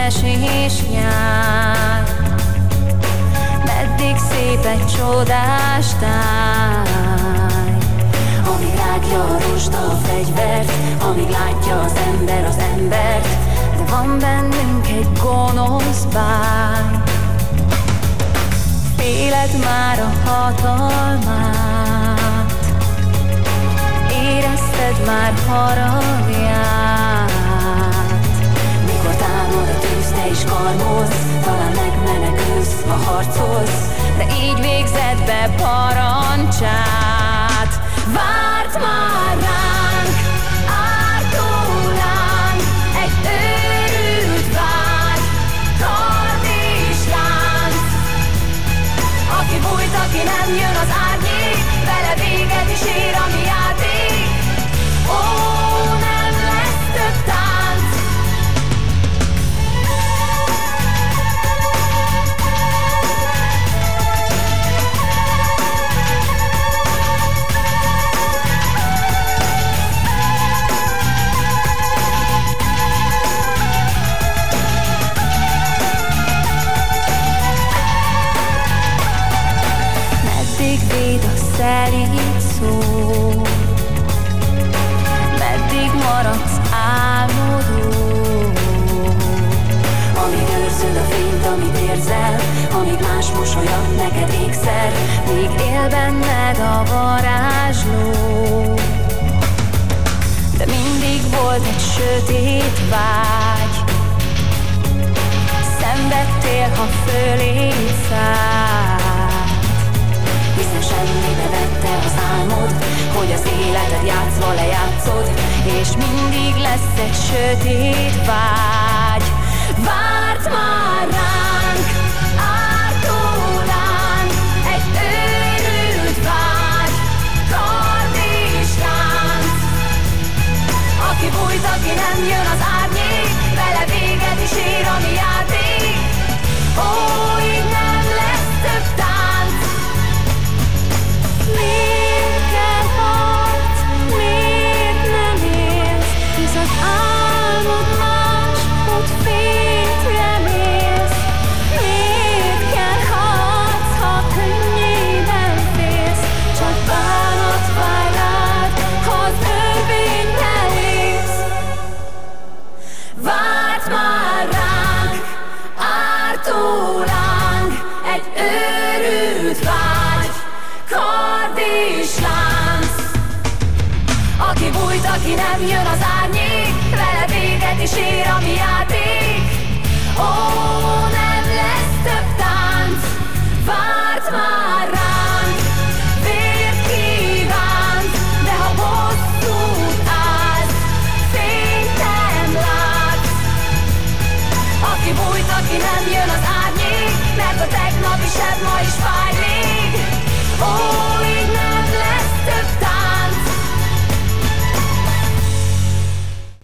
esés nyár. Meddig szép egy csodás táj, amíg rágja a rozsda a fegyvert, amíg látja az embert, de van bennünk egy gonosz báj. Féled már a hatalmát, érezted már haragját. Mikor támad a tűz, te is karmolsz, talán megmenekülsz, ha harcolsz, de így végzed be parancsát. Várt már ránk, ártólánk, egy őrült vágy, kard és lánc. Aki bújt, aki nem jön az árnyék, vele véget is ér a mi játék. Ó, nem lesz több tánc. Meddig véd a szelíd szó, meddig maradsz álmodó, amíg őrzöd a fényt, amit érzel, amíg más mosolyat neked ékszer, míg él benned a varázsló. De mindig volt egy sötét vágy, szenvedtél, ha föléd szállt, hiszen semmibe vette az álmod, hogy az életed játszva lejátszod, és mindig lesz egy sötét vágy. Várt már ránk, ártólánk, egy őrült vágy, kard és lánc. Aki bújt, aki nem jön az árnyék, vele véget is ér a mi játék. Ó, így nem lesz több tánc. Miért kell harc, miért nem élsz, hisz az álmod más, ott fényt remélsz. Miért kell harc, ha könnyében félsz, csak bánat vár rád, ha az örvényben lépsz. Várt már ránk, ártólánk, egy őrült vágy, kard és lánc. Aki bújt, aki nem jön az árnyék, vele véget is ér a mi játék. Ó, nem lesz több tánc. Várt már ránk, vért kívánt, de ha bosszút állsz, fényt nem látsz. Aki bújt, aki nem jön az árnyék, mert a tegnapi seb ma is fáj még. Ó, így nem